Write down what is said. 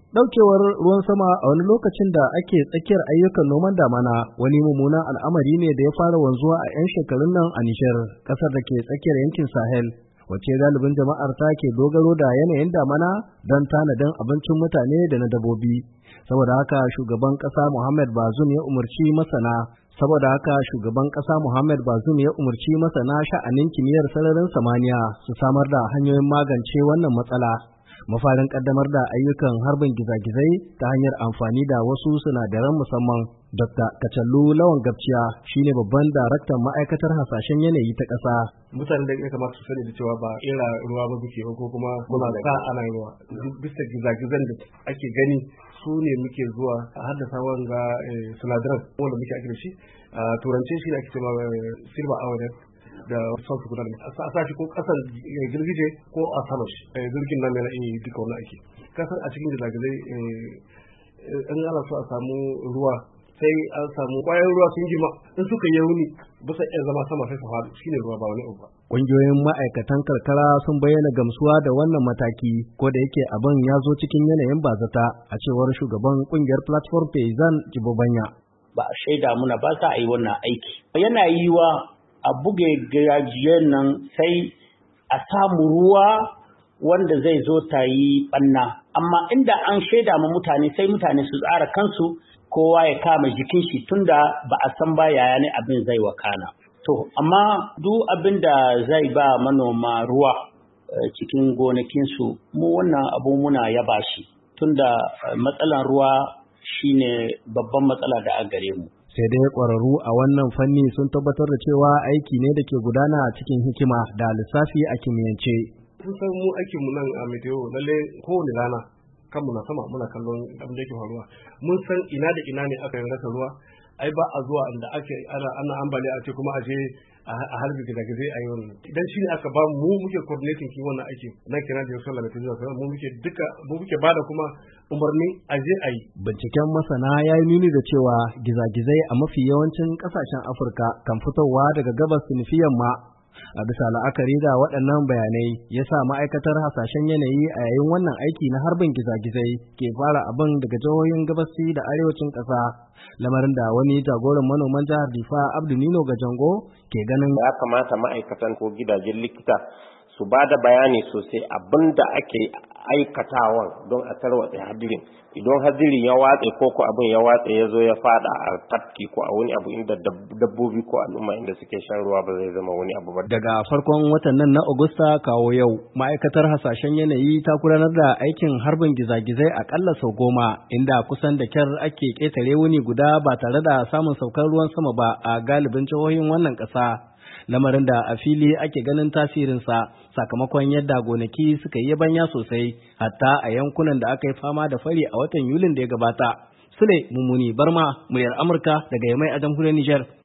Ɗaukewar ruwan sama a wani lokacin da ake tsakiyar ayyukan noman damana wani mummunan al'amari ne da ya fara wanzuwa a 'yan shekarun nan a Nijar, ƙasar da ke tsakiyar yankin Sahel, wacce galibin jama'ar ta ke dogaro da yanayin damana don tanadin abincin mutane da na dabbobi. Saboda haka shugaban ƙasa Muhammad Bazoum ya umarci masana sha'anin kimiyyar sararin samaniya su samar da hanyoyin magance wannan matsala. Mafarin kaddamar da ayyukan harbin gizagizai ta hanyar amfani da wasu sinadaran musamman. Dr. Kacallu Lawan Gabciya shine babban daraktan ma'aikatar hasashen yanayi ta ƙasa. Mutane da ya kamata su sani da cewa ba ira ruwa ba muke ba ko kuma muna da ana ruwa. Bisa gizagizan da ake gani su ne muke zuwa a haddasa wanga sinadaran wanda muke ake da shi. A turance shi ne ake cewa silver award da sauki guda ne a sa shi ko kasan girgije ko a sama shi jirgin nan yana iya duka wani aiki kasar a cikin gizagizai in ana so a samu ruwa sai an samu kwayan ruwa sun jima in suka yi wuni bisa iya zama sama sai su faɗi shine ruwa ba wani abu ba. Ƙungiyoyin ma'aikatan karkara sun bayyana gamsuwa da wannan mataki ko da yake abin ya zo cikin yanayin bazata a cewar shugaban ƙungiyar Platform Paysan Jibobanya. Ba a shaida muna ba za a yi wannan aiki. Yana yiwa a buge gajiyar nan sai a samu ruwa wanda zai zo ta yi ɓanna. Amma inda an shaida ma mutane sai mutane su tsara kansu kowa ya kama jikin shi tunda ba a san ba yaya ne abin zai wakana. To, amma duk abin da zai ba manoma ruwa cikin gonakinsu mu wannan abu muna yaba shi tunda matsalan ruwa shine babban matsala da a gare mu. Sai dai ƙwararru a wannan fanni sun tabbatar da cewa aiki ne da ke gudana cikin hikima da lissafi a kimiyyance. Sun san mu aikin mu nan a Meteo lalle kowane rana kan mu na sama muna kallon abin da yake faruwa. Mun san ina da ina ne aka rasa ruwa. Ai ba a zuwa inda ake ana ambaliya a ce kuma a je a harbi gizagizai a yau. Idan shi ne aka ba mu muke coordinating kin wannan aiki na kira da yau Meteo mu muke bada kuma umarni a je a yi. Binciken masana ya yi nuni da cewa gizagizai a mafi yawancin ƙasashen Afirka kan fitowa daga gabas nufi yamma. A bisa la'akari da waɗannan bayanai ya sa ma'aikatar hasashen yanayi a yayin wannan aiki na harbin gizagizai ke fara abin daga jihohin gabasi da arewacin ƙasa, lamarin da wani jagoran manoman jihar Difa Abdu Nino Gajango ke ganin ya kamata ma'aikatan ko gidajen likita su ba da bayani sosai abin da ake aikatawan don a tarwatsa hadirin. Idan hadirin ya watse ko abin ya watse ya zo ya fada a tafki ko a wani abu inda dabbobi ko al'umma inda suke shan ruwa ba zai zama wani abu ba. Daga farkon watan nan na Agusta kawo yau, ma'aikatar hasashen yanayi ta gudanar da aikin harbin gizagizai akalla sau 10 inda kusan da kyar ake ƙetare wuni guda ba tare da samun saukar ruwan sama ba a galibin jihohin wannan ƙasa. Lamarin da a fili ake ganin tasirinsa sakamakon yadda gonaki suka yi yabanya sosai hatta a yankunan da aka yi fama da fari a watan Yulin da ya gabata. Sule Mummuni Barma, muryar Amurka daga Yamai a jamhuriyar Nijar.